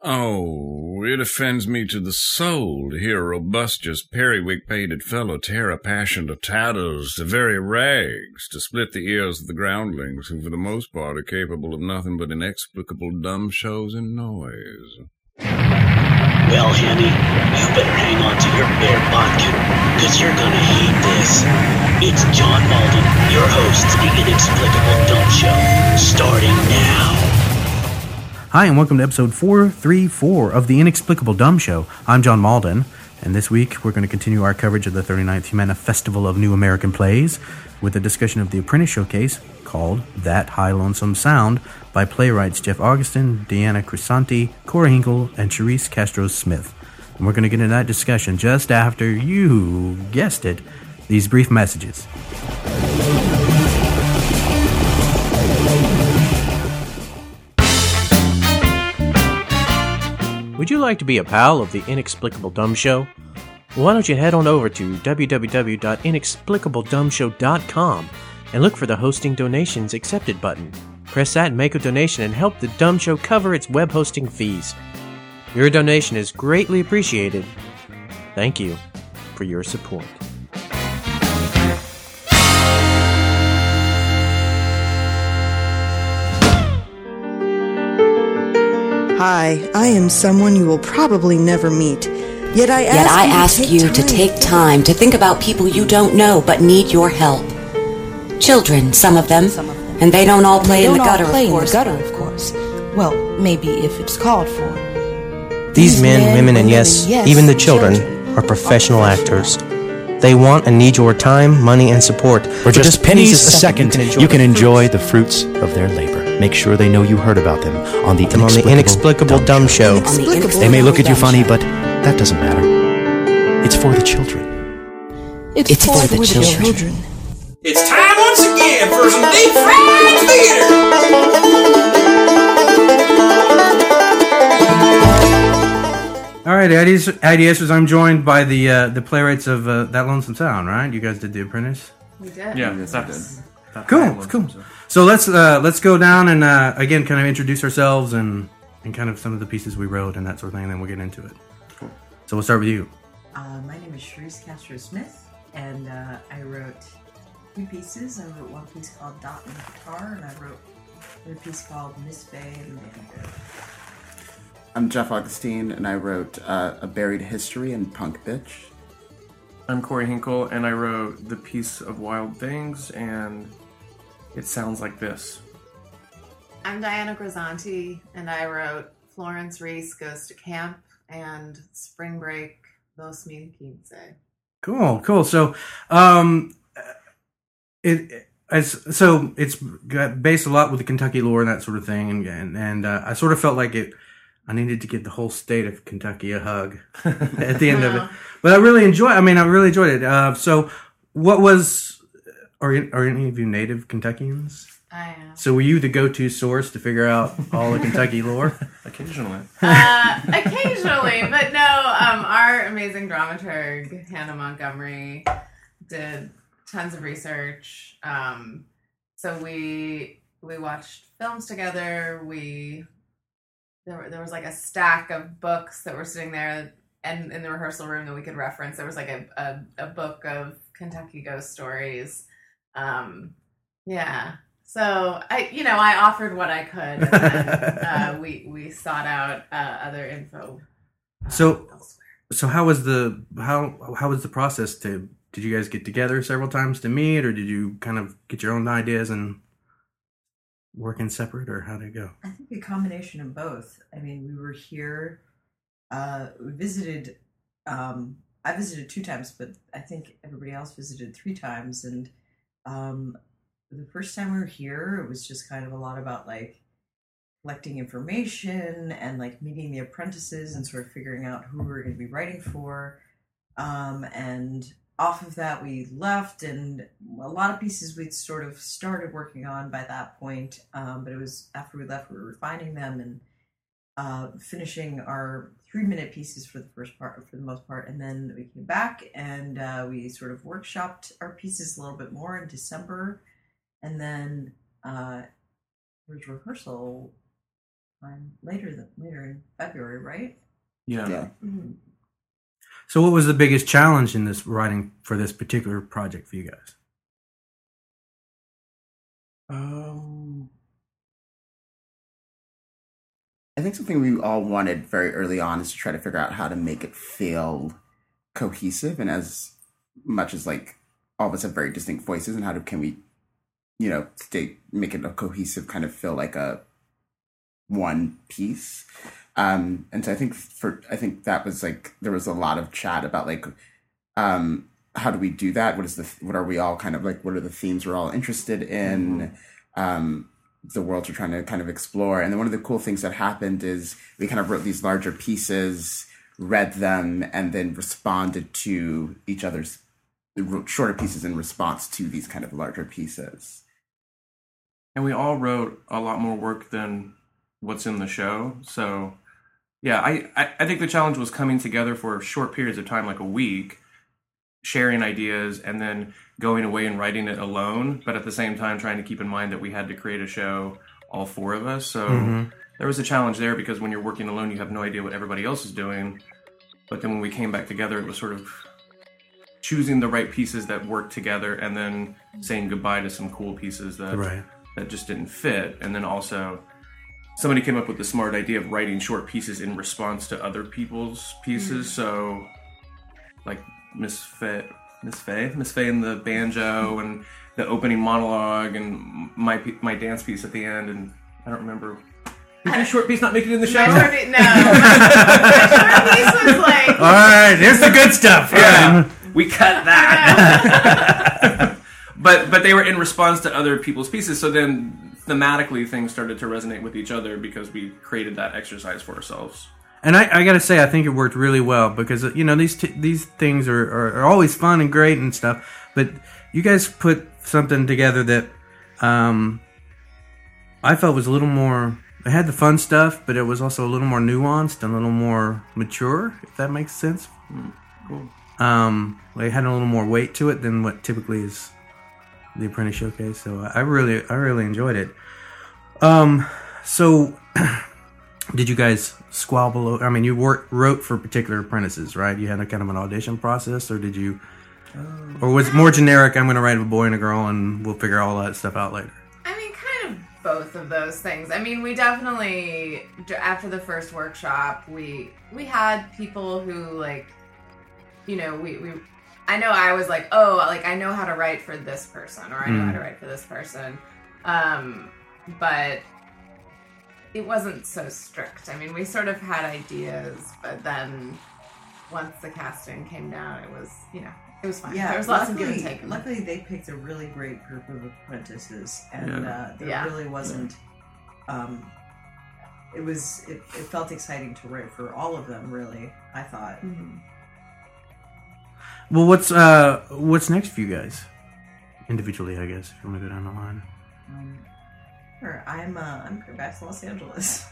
Oh, it offends me to the soul to hear a robustious, periwig-pated fellow tear a passion to tatters, to very rags, to split the ears of the groundlings, who for the most part are capable of nothing but inexplicable dumb shows and noise. Well, Henny, you better hang on to your bear bunk, cause you're gonna hate this. It's John Malden, your host of the Inexplicable Dumb Show, starting now. Hi, and welcome to episode 434 of the Inexplicable Dumb Show. I'm John Malden, and this week we're going to continue our coverage of the 39th Humana Festival of New American Plays with a discussion of the Apprentice Showcase called That High Lonesome Sound by playwrights Jeff Augustin, Deanna Crisanti, Corey Hinkle, and Charisse Castro-Smith. And we're going to get into that discussion just after, you guessed it, these brief messages. Would you like to be a pal of the Inexplicable Dumb Show? Well, why don't you head on over to www.inexplicabledumbshow.com and look for the Hosting Donations Accepted button. Press that and make a donation and help the Dumb Show cover its web hosting fees. Your donation is greatly appreciated. Thank you for your support. Hi, I am someone you will probably never meet. Yet I ask you to take time to think about people you don't know but need your help. Children, some of them, and they don't all play in the gutter, of course. Well, maybe if it's called for. These men, women, and yes, even the children are professional actors. They want and need your time, money, and support. For just pennies a second, you can enjoy the fruits of their labor. Make sure they know you heard about them on the Inexplicable Dumb Show. They may look at you funny, but that doesn't matter. It's for the children. It's for the children. It's time once again for some deep fried theater. All right, ideas. I'm joined by the playwrights of That Lonesome Sound, right? You guys did The Apprentice? We did. Yeah, that did. Cool. So let's go down and again kind of introduce ourselves and kind of some of the pieces we wrote and that sort of thing, and then we'll get into it. Cool. So we'll start with you. My name is Charisse Castro-Smith, and I wrote two pieces. I wrote one piece called Dot and Guitar, and I wrote another piece called Miss Bay and Manager. I'm Jeff Augustine, and I wrote A Buried History and Punk Bitch. I'm Corey Hinkle, and I wrote The Piece of Wild Things, and it sounds like this. I'm Diana Grisanti, and I wrote Florence Reese Goes to Camp and Spring Break, Los Mil Quince. Cool. So, it's got based a lot with the Kentucky lore and that sort of thing, and I sort of felt like I needed to give the whole state of Kentucky a hug at the end of it. But I really enjoyed it. So what are any of you native Kentuckians? I am. So were you the go-to source to figure out all the Kentucky lore? Occasionally. Occasionally, but no, our amazing dramaturg, Hannah Montgomery, did tons of research. So we watched films together. There was like a stack of books that were sitting there and in the rehearsal room that we could reference. There was like a book of Kentucky ghost stories. Yeah. So I offered what I could, and then, we sought out other info. Elsewhere. So how was the process? Did you guys get together several times to meet, or did you kind of get your own ideas and work in separate, or how'd it go? I think a combination of both. I mean, we were here. We visited. I visited 2 times, but I think everybody else visited 3 times, and the first time we were here, it was just kind of a lot about like collecting information and like meeting the apprentices and sort of figuring out who we were going to be writing for. And off of that, we left, and a lot of pieces we'd sort of started working on by that point. But it was after we left, we were refining them and finishing our 3-minute pieces for the most part. And then we came back and we sort of workshopped our pieces a little bit more in December. And then there was rehearsal sometime later in February, right? Yeah. Mm-hmm. So what was the biggest challenge in this writing for this particular project for you guys? I think something we all wanted very early on is to try to figure out how to make it feel cohesive, and as much as like all of us have very distinct voices, and can we, make it a cohesive kind of feel like a one piece. And so I think that was like there was a lot of chat about like how do we do that? What are we all kind of like? What are the themes we're all interested in? The worlds we're trying to kind of explore. And then one of the cool things that happened is we kind of wrote these larger pieces, read them, and then responded to each other's shorter pieces in response to these kind of larger pieces. And we all wrote a lot more work than what's in the show. So, yeah, I think the challenge was coming together for short periods of time, like a week, sharing ideas, and then going away and writing it alone, but at the same time trying to keep in mind that we had to create a show, all four of us. So there was a challenge there, because when you're working alone, you have no idea what everybody else is doing. But then when we came back together, it was sort of choosing the right pieces that worked together, and then saying goodbye to some cool pieces that just didn't fit. And then also somebody came up with the smart idea of writing short pieces in response to other people's pieces. So like Miss Faye and the banjo and the opening monologue and my dance piece at the end, and I don't remember. Did your short piece not make it in the show? No. My short piece was like... All right, here's the good stuff. Yeah, we cut that. But they were in response to other people's pieces, so then thematically things started to resonate with each other because we created that exercise for ourselves. And I got to say, I think it worked really well because, these things are always fun and great and stuff. But you guys put something together that I felt was a little more... It had the fun stuff, but it was also a little more nuanced and a little more mature, if that makes sense. Cool. It had a little more weight to it than what typically is the Apprentice Showcase. So I really enjoyed it. So... Did you guys squabble? I mean, you wrote for particular apprentices, right? You had a kind of an audition process, or did you... or was it more generic, I'm going to write a boy and a girl, and we'll figure all that stuff out later? I mean, kind of both of those things. I mean, we definitely, after the first workshop, we had people who, like, I know I was like, I know how to write for this person, or I know how to write for this person. But... it wasn't so strict. I mean, we sort of had ideas, but then once the casting came down, it was, it was fine. Yeah, there was lots of give and take. Luckily, they picked a really great group of apprentices, and there really wasn't. It felt exciting to write for all of them. Really, I thought. Mm-hmm. Well, what's next for you guys? Individually, I guess, if you want to go down the line. Sure. I'm going back to Los Angeles.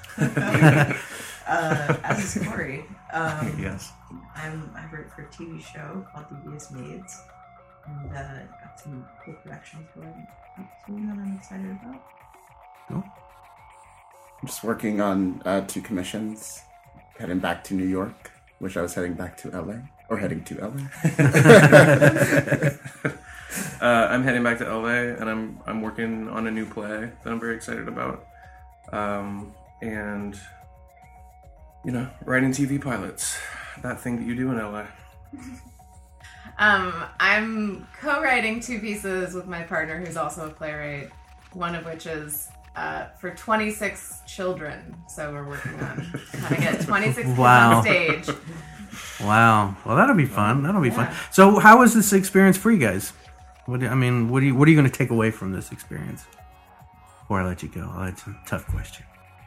As is Corey. Yes. I wrote for a TV show called Devious Maids, and got some cool productions going that I'm excited about. Cool. I'm just working on 2 commissions. Heading back to New York. Wish I was heading back to LA. Or heading to LA. I'm heading back to LA, and I'm working on a new play that I'm very excited about, and writing TV pilots, that thing that you do in LA. I'm co-writing 2 pieces with my partner, who's also a playwright. One of which is for 26 children, so we're working on how to get 26 kids on stage. Wow. Well, that'll be fun. Fun. So, how was this experience for you guys? What are you going to take away from this experience? Before I let you go, that's a tough question.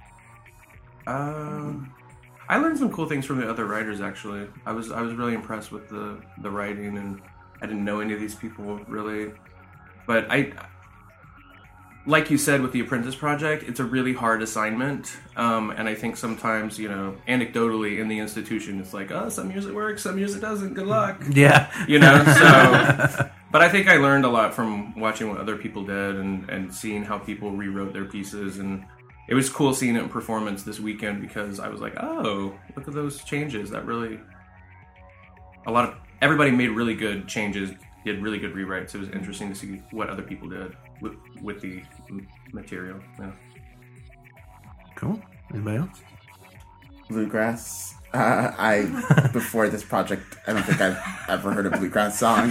I learned some cool things from the other writers. Actually, I was really impressed with the writing, and I didn't know any of these people really. But like you said with the Apprentice Project, it's a really hard assignment, and I think sometimes anecdotally in the institution, it's like, some years it works, some years it doesn't. Good luck. Yeah. So. But I think I learned a lot from watching what other people did and seeing how people rewrote their pieces and it was cool seeing it in performance this weekend because I was like, oh, look at those changes. That really, everybody made really good changes, did really good rewrites. It was interesting to see what other people did with the material. Yeah. Cool. Anybody else? Bluegrass. Before this project, I don't think I've ever heard a bluegrass song.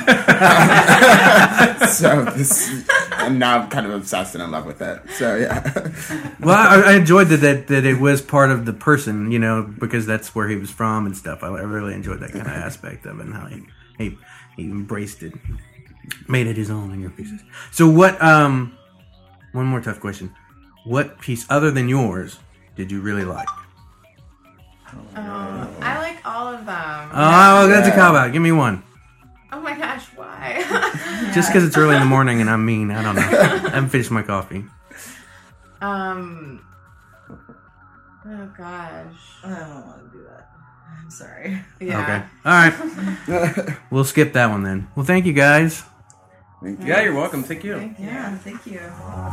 And now I'm kind of obsessed and in love with it. So yeah. Well, I enjoyed that it was part of the person, because that's where he was from and stuff. I really enjoyed that kind of aspect of it and how he embraced it, made it his own in your pieces. So what? One more tough question. What piece other than yours did you really like? I like all of them. Oh, that's a cop-out. Give me one. Oh my gosh, why? Just because it's early in the morning and I'm mean. I don't know. I haven't finished my coffee. Oh gosh. I don't want to do that. I'm sorry. Yeah. Okay. All right. We'll skip that one then. Well, thank you guys. Thank you. Yeah, you're welcome. Thank you. Yeah, thank you.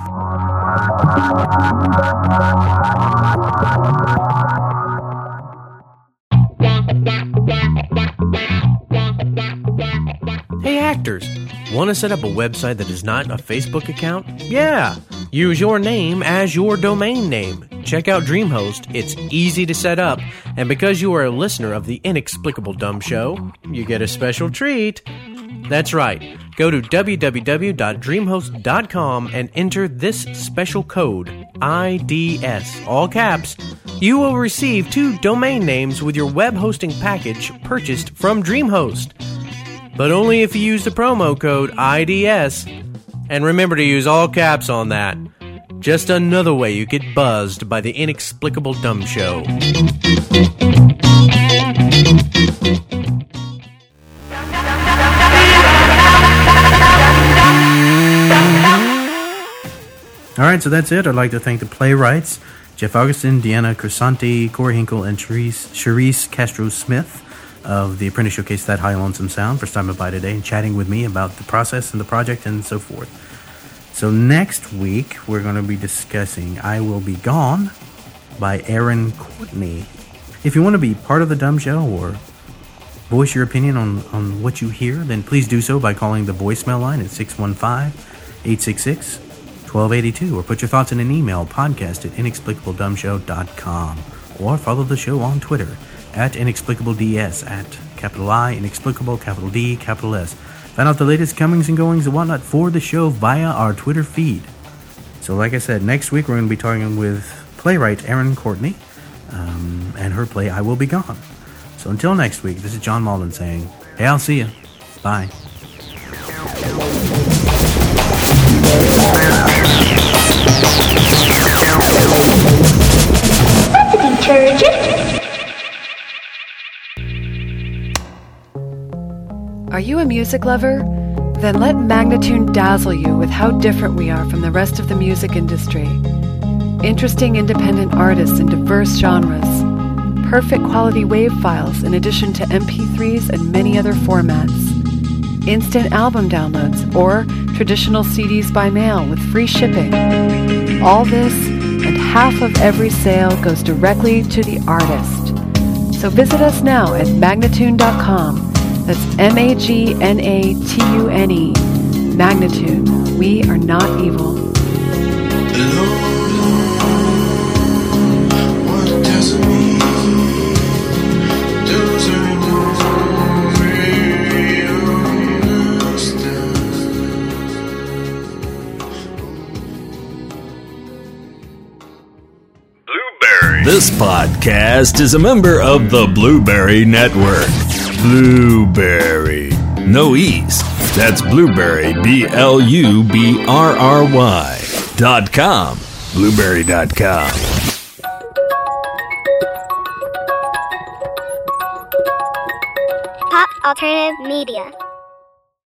Hey actors, want to set up a website that is not a Facebook account? Yeah, use your name as your domain name. Check out DreamHost, it's easy to set up, and because you are a listener of the Inexplicable Dumb Show, you get a special treat. That's right, go to www.dreamhost.com and enter this special code, IDS, all caps. You will receive 2 domain names with your web hosting package purchased from DreamHost. But only if you use the promo code IDS. And remember to use all caps on that. Just another way you get buzzed by the Inexplicable Dumb Show. All right, so that's it. I'd like to thank the playwrights, Jeff Augustin, Deanna Crisanti, Corey Hinkle, and Charisse Castro-Smith of the Apprentice Showcase That High Lonesome Sound for stopping by today and chatting with me about the process and the project and so forth. So next week, we're going to be discussing I Will Be Gone by Aaron Courtney. If you want to be part of the Dumb Show or voice your opinion on what you hear, then please do so by calling the voicemail line at 615-866-1282 or put your thoughts in an email, podcast@inexplicabledumbshow.com, or follow the show on Twitter at InexplicableDS, at capital I, Inexplicable, capital D, capital S. Find out the latest comings and goings and whatnot for the show via our Twitter feed. So like I said, next week we're going to be talking with playwright Aaron Courtney and her play I Will Be Gone. So until next week, this is John Malden saying, hey, I'll see you. Bye. That's a detergent. Are you a music lover? Then let Magnatune dazzle you with how different we are from the rest of the music industry. Interesting independent artists in diverse genres. Perfect quality WAV files in addition to MP3s and many other formats. Instant album downloads or traditional CDs by mail with free shipping. All this and half of every sale goes directly to the artist. So visit us now at Magnatune.com. That's Magnatune. Magnatune. We are not evil. This podcast is a member of the Blueberry Network. Blueberry. No E's. That's Blueberry, BLUBRRY.com. Blueberry.com. Pop Alternative Media.